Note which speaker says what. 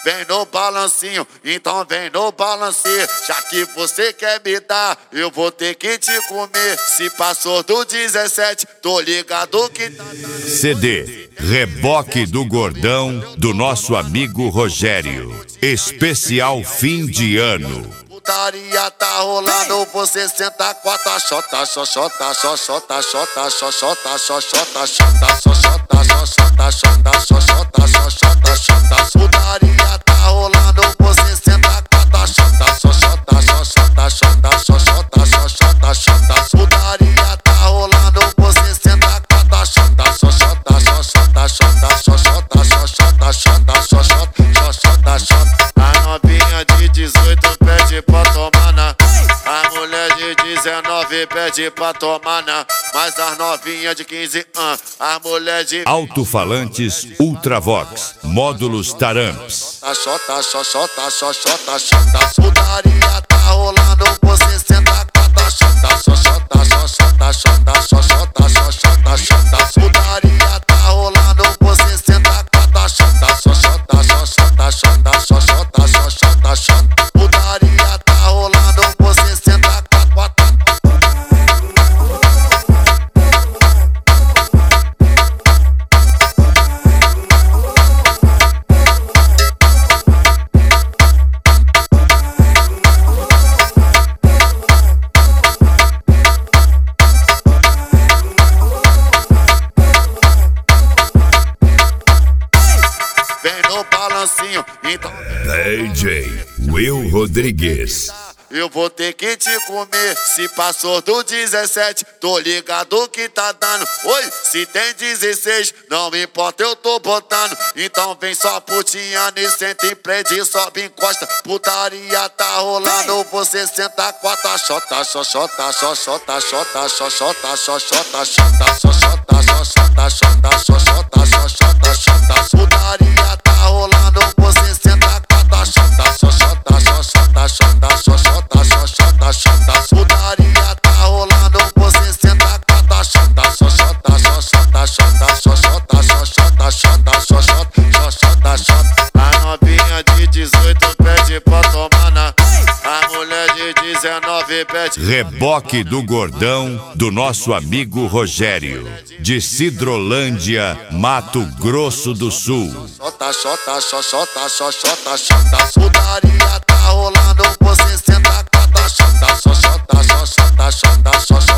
Speaker 1: vem no balancinho, então vem no balancinho. Já que você quer me dar, eu vou ter que te comer. Se passou do 17, tô ligado que tá dando.
Speaker 2: CD Reboque do Gordão, do nosso amigo Rogério. Especial fim de ano.
Speaker 1: Putaria tá rolando, você senta com a taxota, xoxota, xoxota, xota, xoxota, xoxota, xota, xoxota, xoxota, xota, xoxota, xoxota, xota. Putaria tá rolando, você senta com a taxota, xoxota, xoxota, xota, xoxota, xoxota, xota. Putaria tá rolando, você senta com a taxota, xoxota, xoxota, xota, xoxota, xoxota, xota, xoxota, xoxota, xota. A novinha de 18 pede pra tomar na, a mulher de 19 pede pra tomar na, mas as novinhas de 15 a mulher de
Speaker 2: Alto-falantes Ultravox, módulos Taramps.
Speaker 1: Xota, xoxota, xoxota, xota. Putaria tá rolando, você senta com a taxota, xoxota, xoxota, xota, xoxota, xoxota, xota. Putaria tá rolando, você senta com a taxota, xoxota, xoxota, xota, xoxota, xoxota, xota. Putaria tá rolando, você senta com a vem no balancinho, então
Speaker 2: DJ Will Rodrigues.
Speaker 1: eu vou ter que te comer. Se passou do 17, tô ligado que tá dando. Oi, se tem 16, não me importa, eu tô botando. Então vem só putinhando e senta em prédio, sobe, encosta. Putaria tá rolando, você senta com a taxota, xoxota, xoxota, xota, xoxota, xoxota, xota, xoxota, xoxota, xota, xoxota, xoxota, xota. Putaria tá rolando, você senta com a taxota, xoxota, xoxota, xota, xoxota, xoxota, xota. Putaria tá rolando, você senta com a taxota, xoxota, xoxota, xota, xoxota, xoxota, xota, xoxota, xoxota, xota. A novinha de 18 pede pra tomar na, a mulher de 19 pede.
Speaker 2: Reboque do Gordão, do nosso amigo Rogério, de Sidrolândia, Mato Grosso do Sul.
Speaker 1: Xota, xota, xoxota, xoxota, xota. Putaria tá rolando, você senta com a taxota, xoxota, xoxota, xota, xoxota.